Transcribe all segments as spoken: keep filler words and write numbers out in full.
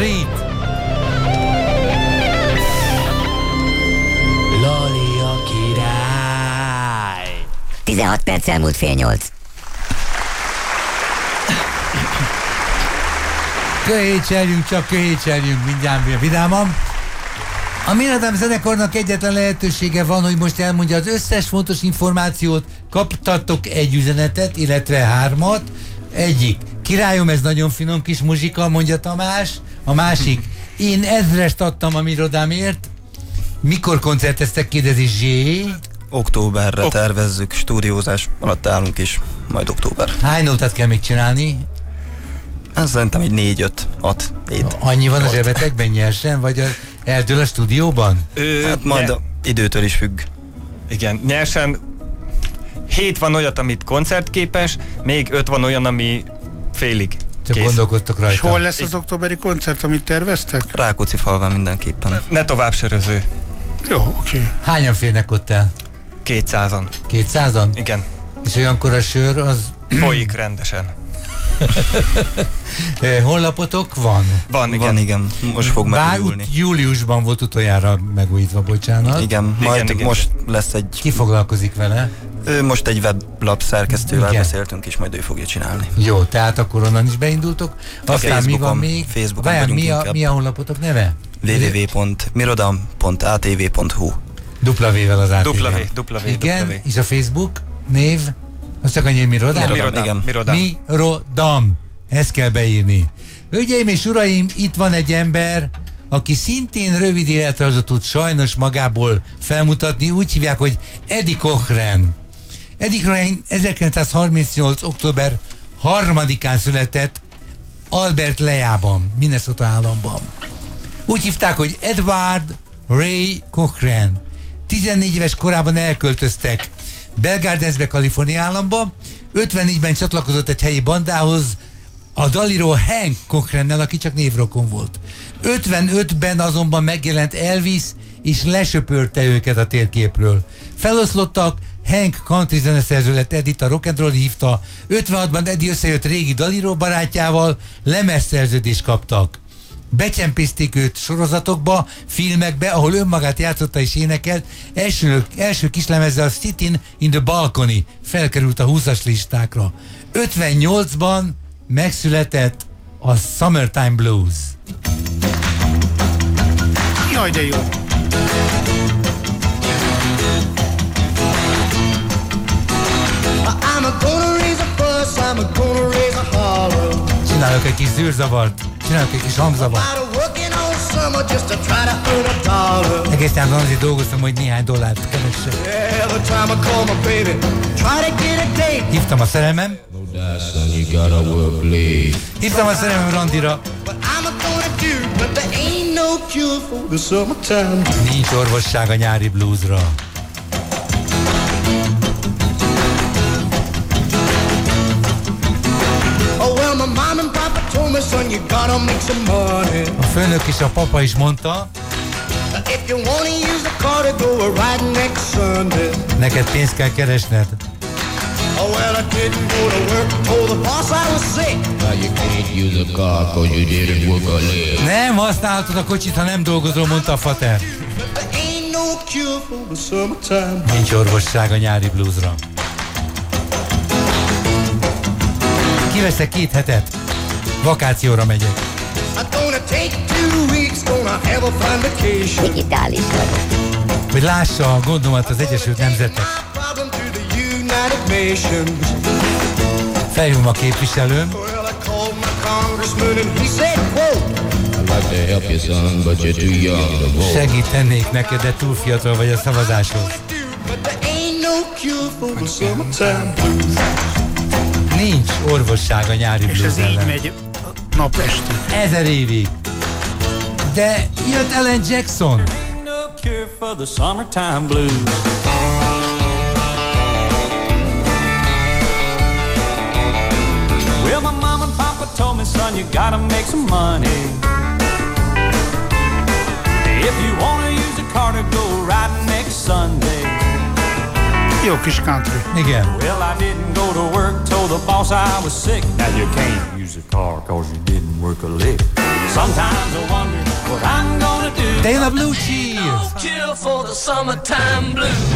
Street. Lali a király. tizenhat perc elmúlt fél nyolc. Köhécseljünk, csak köhécseljünk, mindjárt vidáman. A Miradám zenekarnak egyetlen lehetősége van, hogy most elmondja az összes fontos információt. Kaptatok egy üzenetet, illetve hármat. Egyik, királyom, ez nagyon finom kis muzsika, mondja Tamás. A másik, én ezrest adtam a Miradámért. Mikor koncerteztek, kérdezi Zsé? Októberre ok. tervezzük, stúdiózás alatt állunk is, majd október. Hány nótát kell még csinálni? Ez szerintem egy négy, öt, hat, hét. Annyi van a zsebetekben nyersen, vagy a, eldől a stúdióban? Ö, hát majd a időtől is függ. Igen, nyersen hét van olyat, amit koncertképes, még öt van olyan, ami félig Csak kész. Gondolkodtok rajta. És hol lesz az októberi koncert, amit terveztek? Rákóczifalván mindenképpen. Ne tovább söröző. Jó, oké. Okay. Hányan férnek ott el? Kétszázan. Kétszázan? Igen. És olyankor a sör az... Folyik rendesen. Honlapotok van? Van, igen. Van, igen. Most fog megújulni. Júliusban volt utoljára megújítva, bocsánat. Igen, majd igen, igen. Most lesz egy... Ki foglalkozik vele? Ő most egy weblap szerkesztővel igen. beszéltünk, és majd ő fogja csinálni. Jó, tehát akkor onnan is beindultok. Aztán mi van még? Facebookon Vajon mi a, mi a honlapotok neve? double-u double-u double-u pont mirodam pont a t v pont h u Dupla V-vel az á té vé. Dupla V, dupla V, igen, dupla V. És a Facebook név? Az csak annyi, Mirodám? Mirodám, igen. Mirodám. Mirodám. Ezt kell beírni. Hölgyeim és uraim, itt van egy ember, aki szintén rövid életrajzot tud sajnos magából felmutatni, úgy hívják, hogy Eddie Cochran. Eddie Cochran ezerkilencszázharmincnyolc. október harmadikán született Albert Lejában, Minnesota államban. Úgy hívták, hogy Edward Ray Cochran. tizennégy éves korában elköltöztek Belgardensbe, Kalifornia államba, ötvennégyben csatlakozott egy helyi bandához, a dalíró Hank Cochrannel, aki csak névrokon volt. ötvenötben azonban megjelent Elvis, és lesöpörte őket a térképről. Feloszlottak, Hank country zeneszerző lett, Eddie a rock and roll hívta, ötvenhatban Eddie összejött régi dalíró barátjával, lemezszerződést kaptak. Becsempészték őt sorozatokba, filmekbe, ahol önmagát játszotta és énekelt. Első, első kislemezzel a Sitting in the Balcony felkerült a húszas listákra. ötvennyolcban megszületett a Summertime Blues. Jaj, de jó! Csinálok egy kis zűrzavart, csinálok egy kis hangzavart. Egészen azért dolgoztam, hogy néhány dollárt keressek. Hívtam a szerelmem. Hívtam a szerelmem randira. Nincs orvosság a nyári bluesra. A főnök és a papa is mondta, neked pénzt kell keresned. Nem használhatod a kocsit, ha nem dolgozol, mondta a fater. Nincs orvosság a nyári bluesra. Kiveszek két hetet. Vakációra megyek. Digitális vagyok. Hogy lássa a gondomat az Egyesült Nemzetek. Felhívom a képviselőm. Segítenék neked, de túl fiatal vagy a szavazáshoz. Nincs orvosság a nyári blues ellen. És ez így megy nap este. Ezer évig. De jött Alan Jackson. Well, my mom and papa told me, son, you gotta make some money. If you wanna use a car to go riding next Sunday. Jó kis country. Igen. Well, I didn't go to work, told the boss I was sick. Now you can't use a car cause you didn't work a lick. Sometimes the De jön a Blue Cheer! Cure for the summertime blues.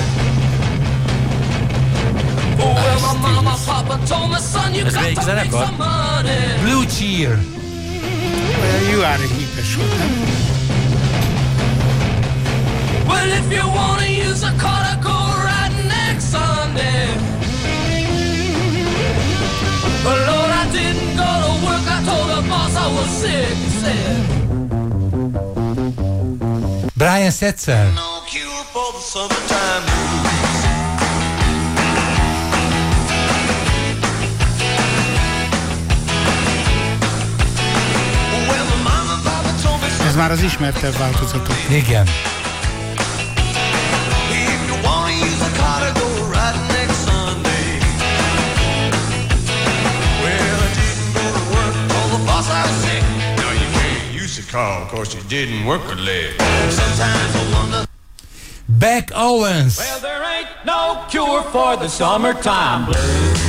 Oh, well, my mama, papa told me, son, you got to make some money. Blue Cheer! Jó ára képes volt, nem? Well, if you wanna use a car to go riding next Sunday. But Lord, I didn't go to work. I told the boss I was sick. He said, Brian Setzer. no cure for the summertime blues. Well, my mama and papa told me, Ez már az ismertebb változatok. Igen. if you wanna use a car to go riding next Sunday. Well, I didn't go to work. Told the boss I was sick. No, you can't use the car, of course you didn't work a leg. Sometimes I wonder. Beck Owens. Well, there ain't no cure for the summertime blues.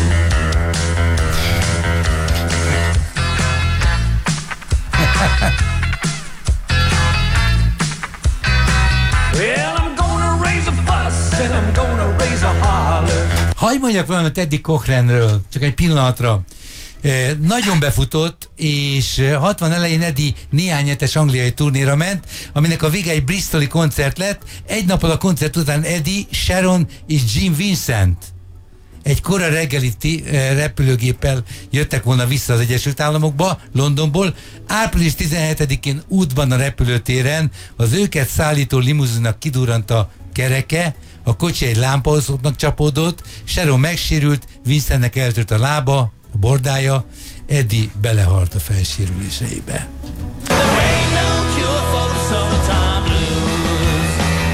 Well, I'm gonna raise a fuss and I'm gonna raise a holler. Hagy mondjak valamit Eddie Cochranről, csak egy pillanatra. Eh, nagyon befutott, és eh, hatvan elején Eddie néhány hetes angliai turnéra ment, aminek a vége egy bristoli koncert lett. Egy nappal a koncert után Eddie, Sharon és Jim Vincent egy kora reggeli ti- eh, repülőgéppel jöttek volna vissza az Egyesült Államokba, Londonból. április tizenhetedikén útban a repülőtéren az őket szállító limuzinnak kidurrant a kereke, a kocsi egy lámpaoszlopnak csapódott, Sharon megsérült, Vincentnek eltört a lába, a bordája, Eddie belehalt a fejsérüléseibe. There ain't no cure for the summertime blues.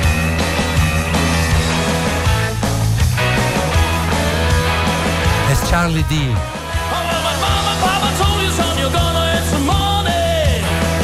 Ez Charlie D. Oh, well, my mama and papa told you, son, you're gonna earn some money.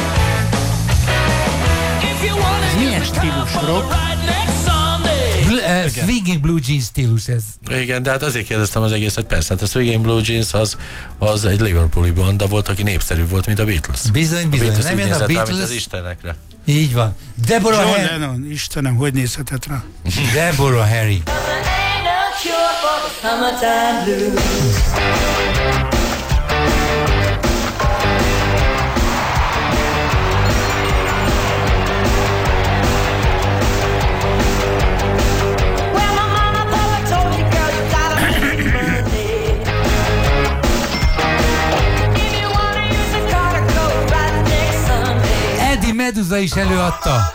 If you wanna Ez milyen use the car stílus, for rock? the ride next Sunday. Bl- uh, swinging Blue Jeans stílus ez. Igen, de hát azért kérdeztem az egészet, persze, hát a Swinging Blue Jeans az, az egy Liverpooli banda volt, aki népszerű volt, mint a Beatles. Bizony, A bizony. Beatles Nem úgy jön a nézett rá, mint Beatles. az istenekre. Így van. Deborah John Harry. Lennon, Istenem, hogy nézhetett rá? Deborah Harry. Ain't no cure for the summertime blues. Well, my mama, papa told you, girl, you gotta make money. If you wanna use a car to go right next Sunday. Eddie Medusa is előadta.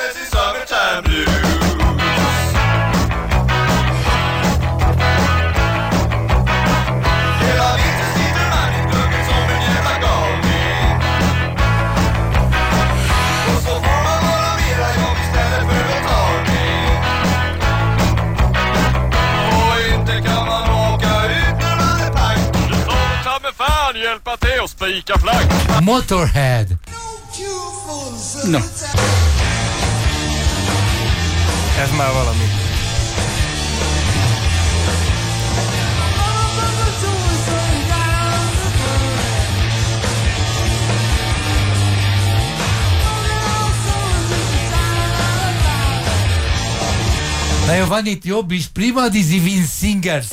Hjälpa till att spika flagg. Motorhead. No. Ez már valami. Na jó, van itt jobb is. Prima di Zivin Singers.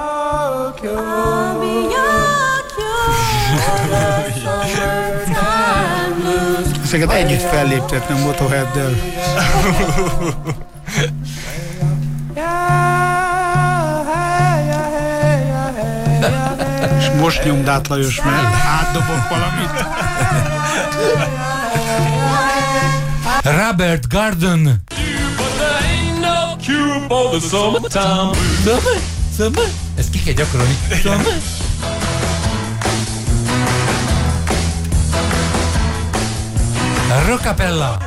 Ezeket együtt felléptetni a Motorheaddel. És most nyomd át, Lajos, mert átdobok valamit. Robert Garden. Cure for the summertime blues. Summer? Summer? Ezt ki kell gyakorolni. Summer? Rockapella.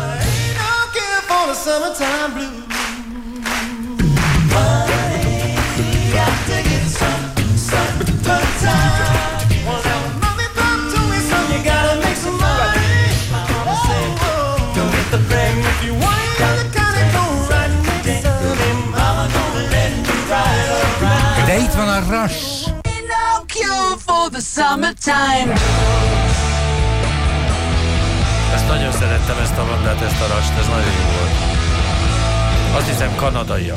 De itt van a Rush. No cure for the summertime. Ezt nagyon szerettem ezt a bandát, ezt a Rush-t, ez nagyon jó volt. Azt hiszem kanadaiak.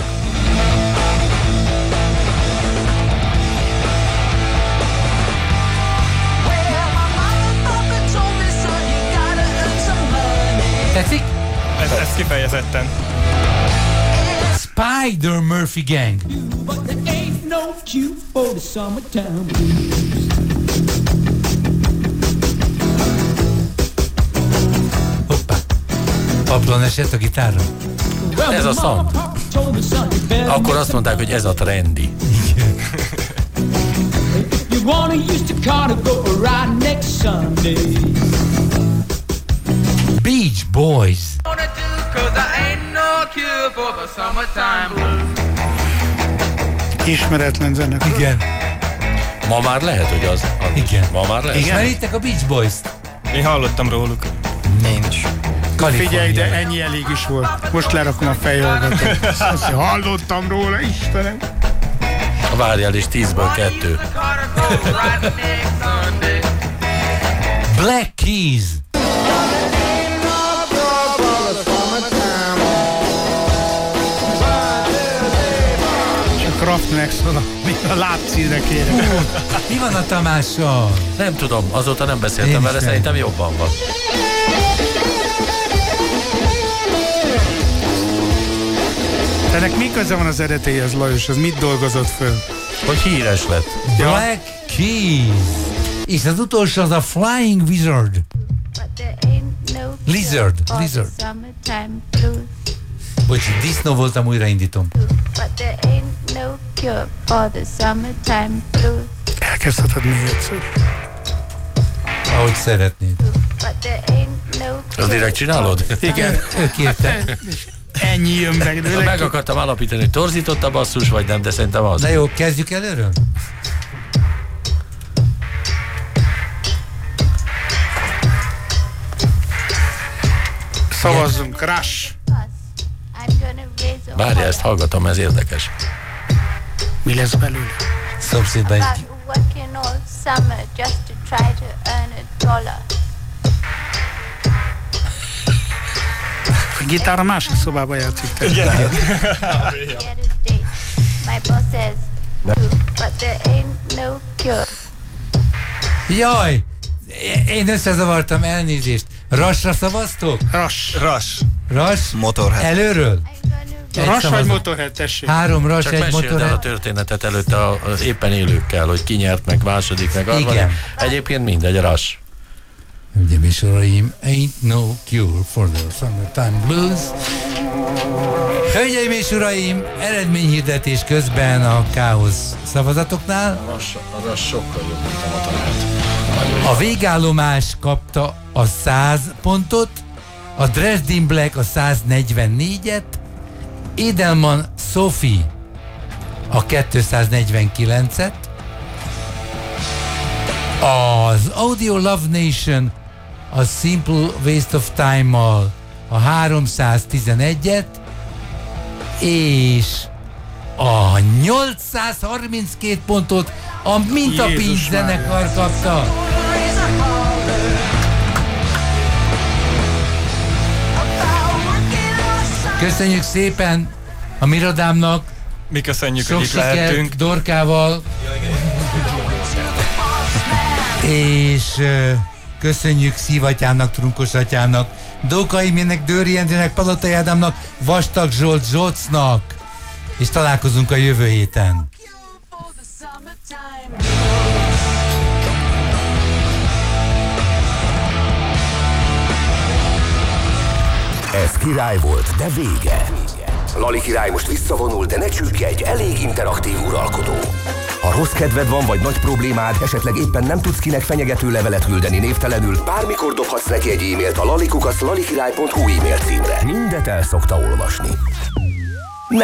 Tetszik? Ez, ez kifejezetten. Spider Murphy Gang. Hoppá. Pablon esett a gitárra? Ez a szang. Akkor azt mondták, hogy ez a trendi. Beach Boys. Ismeretlen zenekar. Igen. Ma már lehet, hogy az. az Igen. Ma már lehet. Ismeritek a Beach Boys-t? Én hallottam róluk. Én is. Figyelj, de ennyi elég is volt. Most lerakom a fejhallgatót. Azt hallottam róla, Istenem. Várjál, és tízből kettő. Black Keys. Csak Kraftwerk szól, a lábcímre kérem. Mi van a Tamással? Nem tudom, azóta nem beszéltem vele, szerintem jobban van. Ennek mi köze van az eredeteihez, Lajos? Az mit dolgozott föl? Hogy híres lett. Black Keys. És az utolsó az a Flying Wizard. Lizard. Lizard. Bocsi, disznó voltam, újraindítom. Elkezdheted még egyszer. Ahogy szeretnéd. Az direkt csinálod? Igen. Ők írták. Ennyi jön meg. De meg akartam állapítani, hogy torzított a basszus, vagy nem, de szerintem az. Na jó, kezdjük előről? Szavazzunk, Rush. Várja, ezt hallgatom, ez érdekes. Mi lesz belőle? Szomszédban egy... A gitár a másik szobába játszik. Igen. Jaj! Én összezavartam, elnézést. Rushra szavaztok? Rush. Rush. Rush? Motorhead. Előről? Egy Rush vagy szavazat. Motorhead, tessék. Három Rush, Csak egy meséld el a Motorhead. történetet előtte az éppen élőkkel, hogy ki nyert meg második, meg harmadik. Igen. Egyébként mindegy, Rush. Hölgyeim és uraim, ain't no cure for the summertime blues. Hölgyeim és uraim, eredményhirdetés közben a káosz szavazatoknál. A Rush sokkal jobb, mint a Motorhead. A végállomás kapta a száz pontot, a Dresden Black a száznegyvennégyet, Edelman Sophie a kétszáznegyvenkilencet, az Audio Love Nation a Simple Waste of Time-mal a háromszáztizenegyet, és a nyolcszázharminckét pontot a Mintapincs zenekar kapta. Köszönjük szépen a Mirodámnak. Mi köszönjük, Sok hogy itt sikert lehetünk. Dorkával. És uh, köszönjük Szívatyának, Trunkos atyának, Dókai Mének, Dőri Endrének, Palotai Ádámnak, Vastag Zsolt Zsocnak. És találkozunk a jövő héten. Ez király volt, de vége. Lali király most visszavonul, de ne csüggedj, elég interaktív uralkodó. Ha rossz kedved van, vagy nagy problémád, esetleg éppen nem tudsz kinek fenyegető levelet küldeni névtelenül, bármikor dobhatsz neki egy e-mailt a lalikukasz lalikirály pont hu e-mail címre. Mindet el szokta olvasni.